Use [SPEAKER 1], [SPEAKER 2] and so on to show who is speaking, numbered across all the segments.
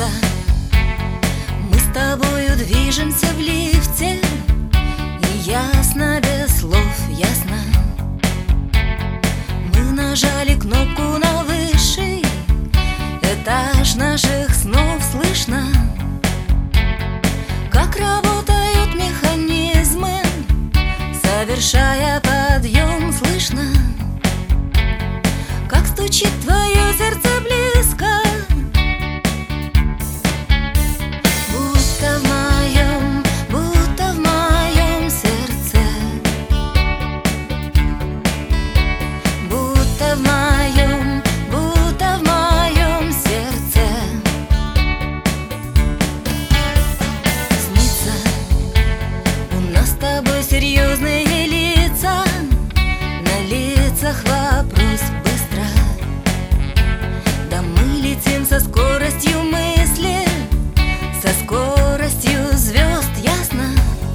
[SPEAKER 1] снится. Мы с тобою движемся в лифте, и ясно, без слов ясно. Мы нажали кнопку на высший этаж наших снов, слышно, как работают механизмы, совершая подъем, слышно, как стучит твое сердце близко, будто в моем сердце, будто в моем сердце. Снится, у нас с тобой серьезные лица, на лицах вопрос быстро. Да мы летим со скоростью мысли, со скоростью звезд, ясно.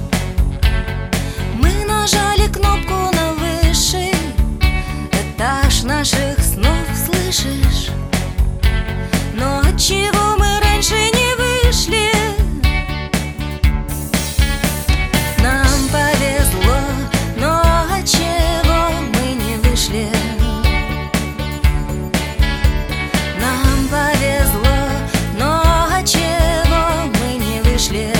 [SPEAKER 1] Мы нажали кнопку на высший этаж наших снов, слышишь? Но отчего мы раньше не вышли? Нам повезло, но отчего мы не вышли? Нам повезло, но отчего мы не вышли?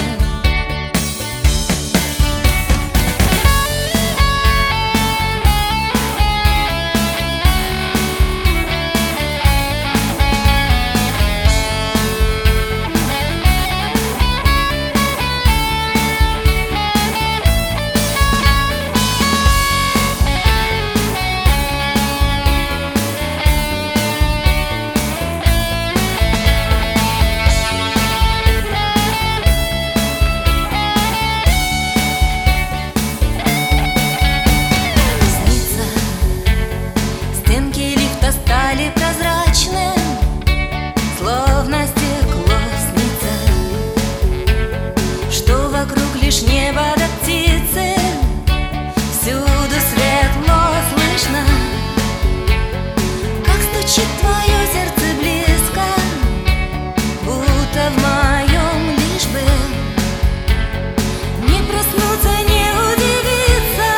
[SPEAKER 1] Стали прозрачны, словно стекло, снится, что вокруг лишь небо да птицы, всюду светло, слышно, как стучит твое сердце близко, будто в моем, лишь бы не проснуться, не удивиться.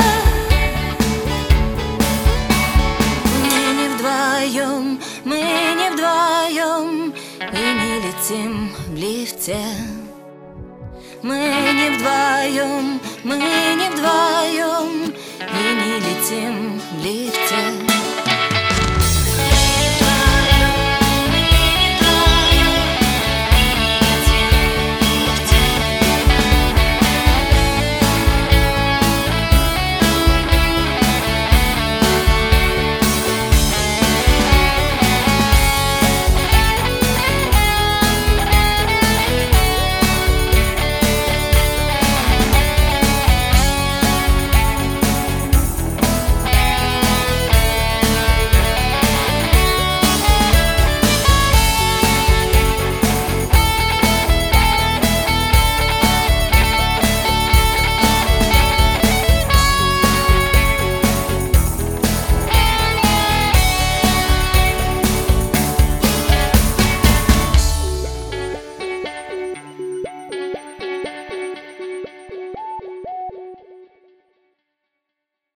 [SPEAKER 1] Мы не вдвоем и не летим в лифте. Мы не вдвоем и не летим в лифте.